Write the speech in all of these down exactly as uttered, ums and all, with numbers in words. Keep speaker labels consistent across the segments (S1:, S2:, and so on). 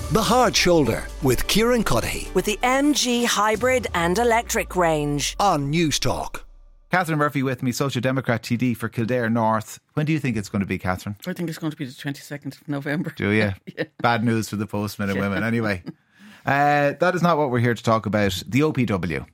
S1: The Hard Shoulder with Kieran Cuddihy.
S2: With the M G hybrid and electric range.
S1: On News Talk.
S3: Catherine Murphy with me, Social Democrat T D for Kildare North. When do you think it's going to be, Catherine?
S4: I think it's going to be the twenty-second of November.
S3: Do you? Yeah. Bad news for the postmen and yeah. women. Anyway, uh, that is not what we're here to talk about. The O P W.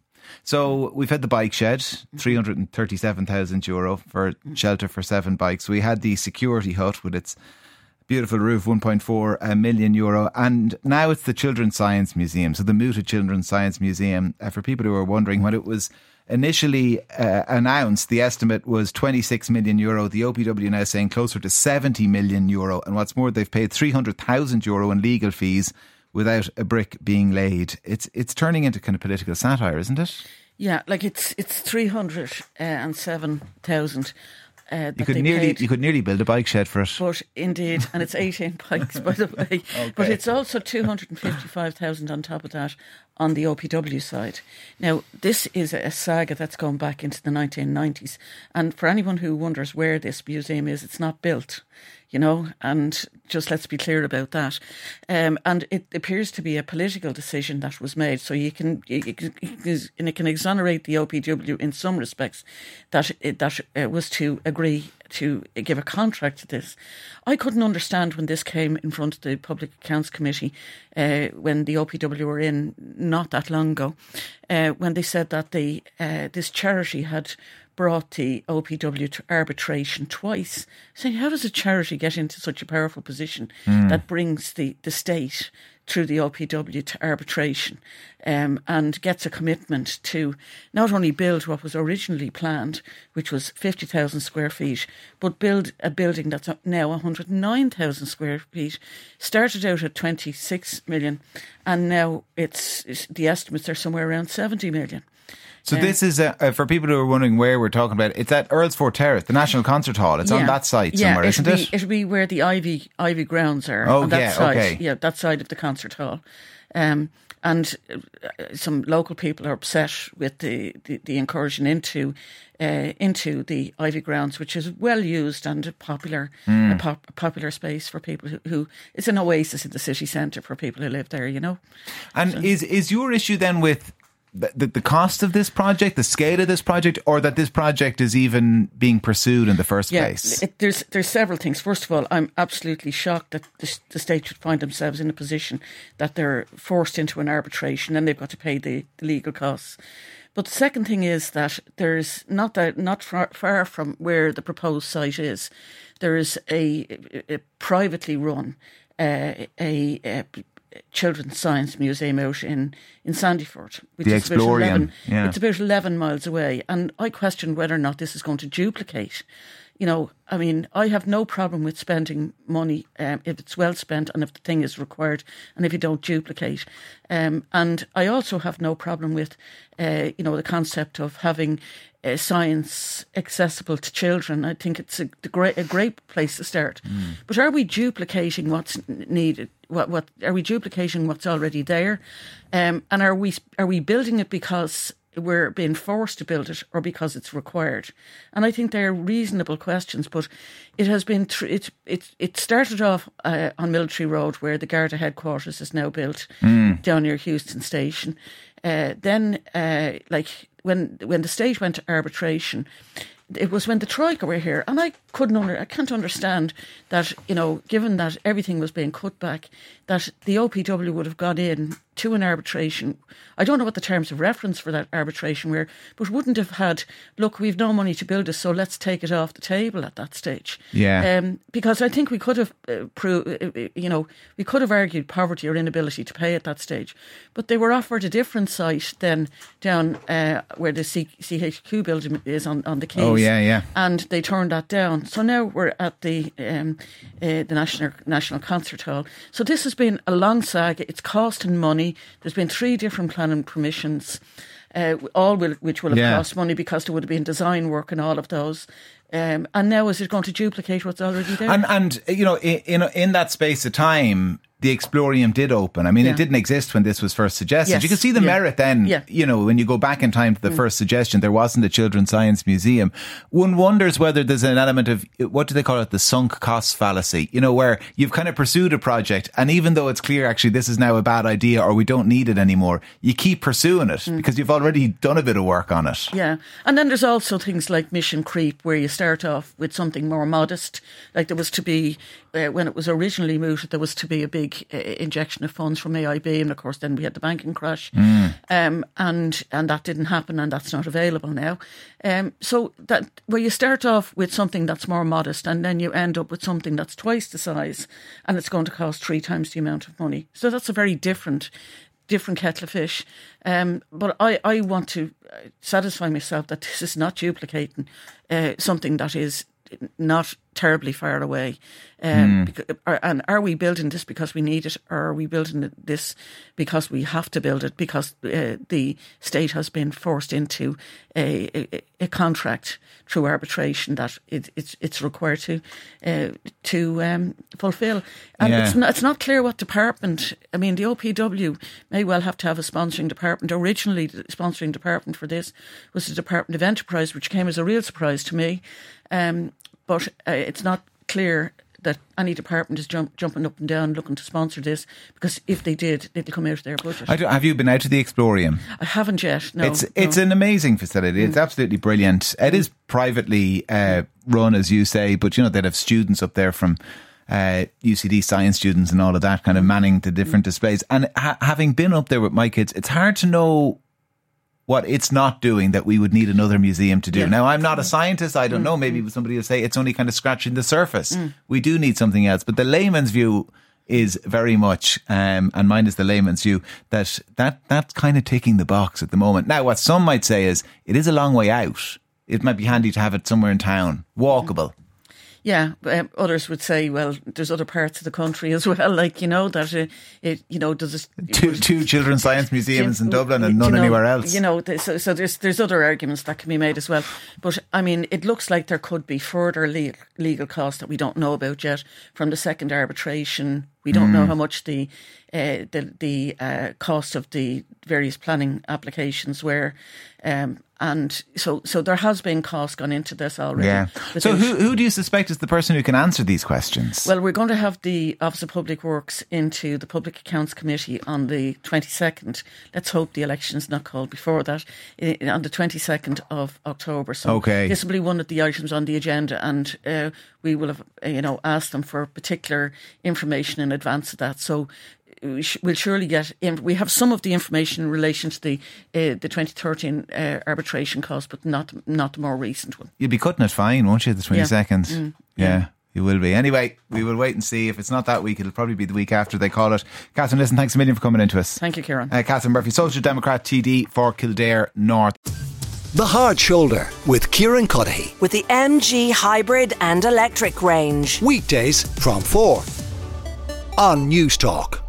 S3: So we've had the bike shed, three hundred thirty-seven thousand euro for shelter for seven bikes. We had the security hut with its beautiful roof, one point four million euro. And now it's the Children's Science Museum. So the Muta Children's Science Museum. Uh, for people who are wondering, when it was initially uh, announced, the estimate was twenty-six million euro. The O P W now saying closer to seventy million euro. And what's more, they've paid three hundred thousand euro in legal fees without a brick being laid. It's it's turning into kind of political satire, isn't it?
S4: Yeah, like it's it's three hundred and seven thousand. Uh,
S3: you could nearly
S4: paid.
S3: you could nearly build a bike shed for it.
S4: But indeed, and it's eighteen bikes, by the way. Okay. But it's also two hundred fifty-five thousand on top of that on the O P W side. Now, this is a saga that's gone back into the nineteen nineties. And for anyone who wonders where this museum is, it's not built, you know, and just let's be clear about that. Um, and it appears to be a political decision that was made. So you can, you can, and it can exonerate the O P W in some respects that it, that uh, was to agree to give a contract to this. I couldn't understand when this came in front of the Public Accounts Committee, uh, when the O P W were in not that long ago, uh, when they said that the uh, this charity had brought the O P W to arbitration twice. Saying, how does a charity get into such a powerful position mm. that brings the, the state through the O P W to arbitration um, and gets a commitment to not only build what was originally planned, which was fifty thousand square feet, but build a building that's now one hundred nine thousand square feet. Started out at twenty-six million and now it's, it's the estimates are somewhere around seventy million.
S3: So um, this is, uh, uh, for people who are wondering where we're talking about, it's at Earlsfort Terrace, the National Concert Hall. It's yeah, on that site
S4: yeah,
S3: somewhere, isn't
S4: be,
S3: it?
S4: It'll be where the Ivy Ivy grounds are.
S3: Oh,
S4: on that
S3: yeah,
S4: side,
S3: okay.
S4: Yeah, that side of the Concert Hall. Um, and uh, some local people are upset with the, the, the incursion into uh, into the Ivy grounds, which is well used and a popular, mm. a, pop, a popular space for people who, who... It's an oasis in the city centre for people who live there, you know.
S3: And so, is is your issue then with The, the cost of this project, the scale of this project, or that this project is even being pursued in the first
S4: yeah,
S3: place?
S4: It, there's there's several things. First of all, I'm absolutely shocked that the, the state should find themselves in a position that they're forced into an arbitration and they've got to pay the, the legal costs. But the second thing is that there's not that not far, far from where the proposed site is, there is a, a, a privately run uh, a, a Children's Science Museum out in, in Sandyford, which
S3: the
S4: is about eleven,
S3: yeah.
S4: It's about eleven miles away. And I question whether or not this is going to duplicate. You know, I mean, I have no problem with spending money um, if it's well spent and if the thing is required and if you don't duplicate. Um, and I also have no problem with, uh, you know, the concept of having uh, science accessible to children. I think it's a, a great a great place to start. Mm. But are we duplicating what's needed? What what are we duplicating what's already there? Um, and are we are we building it because we're being forced to build it or because it's required? And I think they're reasonable questions, but it has been, tr- it, it, it started off uh, on Military Road where the Garda headquarters is now built mm. down near Houston Station. Uh, then, uh, like, when when the state went to arbitration, it was when the Troika were here, and I couldn't under, I can't understand that, you know, given that everything was being cut back, that the O P W would have gone in to an arbitration. I don't know what the terms of reference for that arbitration were, but wouldn't have had, look, we've no money to build this, so let's take it off the table at that stage.
S3: Yeah.
S4: Um, because I think we could have, uh, pro- uh, you know, we could have argued poverty or inability to pay at that stage, but they were offered a different site then down uh, where the C- CHQ building is on, on the quays.
S3: Oh, yeah, yeah.
S4: And they turned that down. So now we're at the um, uh, the National National Concert Hall. So this has been a long saga. It's costing money. There's been three different planning permissions, uh, all will, which will have
S3: yeah.
S4: cost money because there would have been design work and all of those. Um, and now is it going to duplicate what's already there?
S3: And, and you know, in, in in that space of time, the Explorium did open. I mean,
S4: Yeah.
S3: it didn't exist when this was first suggested.
S4: Yes.
S3: You can see the
S4: Yeah.
S3: merit then,
S4: Yeah.
S3: you know, when you go back in time to the mm. first suggestion, there wasn't a Children's Science Museum. One wonders whether there's an element of, what do they call it, the sunk cost fallacy, you know, where you've kind of pursued a project and even though it's clear actually this is now a bad idea or we don't need it anymore, you keep pursuing it mm. because you've already done a bit of work on it.
S4: Yeah. And then there's also things like mission creep where you start off with something more modest. Like there was to be, uh, when it was originally mooted, there was to be a big uh, injection of funds from A I B, and of course then we had the banking crash, mm. um, and and that didn't happen, and that's not available now. Um, so that where you start off with something that's more modest, and then you end up with something that's twice the size, and it's going to cost three times the amount of money. So that's a very different. different kettle of fish. Um, but I, I want to satisfy myself that this is not duplicating uh, something that is not terribly far away. Um, mm. because, are, and are we building this because we need it, or are we building this because we have to build it because uh, the state has been forced into a, a, a contract through arbitration that it, it's it's required to uh, to um, fulfil? And
S3: yeah.
S4: it's not, it's not clear what department. I mean, the O P W may well have to have a sponsoring department. Originally, the sponsoring department for this was the Department of Enterprise, which came as a real surprise to me. Um, but uh, it's not clear that any department is jump, jumping up and down looking to sponsor this, because if they did, it'd come out of their budget.
S3: I don't, have you been out to the Explorium?
S4: I haven't yet, no.
S3: It's
S4: no.
S3: it's an amazing facility. It's mm. absolutely brilliant. It is privately uh, run, as you say, but you know, they'd have students up there from uh, U C D science students and all of that kind of manning the different mm. displays. And ha- having been up there with my kids, it's hard to know what it's not doing that we would need another museum to do. Yeah. Now, I'm not a scientist. I don't mm. know. Maybe somebody will say it's only kind of scratching the surface. Mm. We do need something else. But the layman's view is very much, um, and mine is the layman's view, that, that that's kind of ticking the box at the moment. Now, what some might say is it is a long way out. It might be handy to have it somewhere in town, walkable.
S4: Yeah, um, others would say, well, there's other parts of the country as well, like, you know, that it, it you know, does it...
S3: Two, two children's science museums in Dublin and none
S4: you know,
S3: anywhere else.
S4: You know, so, so there's there's other arguments that can be made as well. But, I mean, it looks like there could be further legal, legal costs that we don't know about yet from the second arbitration. We don't mm. know how much the uh, the, the uh, cost of the various planning applications were. Um, and so so there has been cost gone into this already.
S3: Yeah. So who who do you suspect is the person who can answer these questions?
S4: Well, we're going to have the Office of Public Works into the Public Accounts Committee on the twenty-second. Let's hope the election's not called before that, on the twenty-second of October. So
S3: okay.
S4: This will be one of the items on the agenda, and uh, we will have, you know, asked them for particular information in advance of that. So we'll surely get. We have some of the information in relation to the uh, the twenty thirteen uh, arbitration cost, but not not the more recent one.
S3: You'll be cutting it fine, won't you? The twenty-second. Yeah. Mm, yeah. yeah. You will be. Anyway, we will wait and see. If it's not that week, it'll probably be the week after they call it. Catherine, listen, thanks a million for coming into us.
S4: Thank you, Kieran.
S3: Uh, Catherine Murphy, Social Democrat T D for Kildare North.
S1: The Hard Shoulder with Kieran Cuddihy.
S2: With the M G hybrid and electric range.
S1: Weekdays from four on News Talk.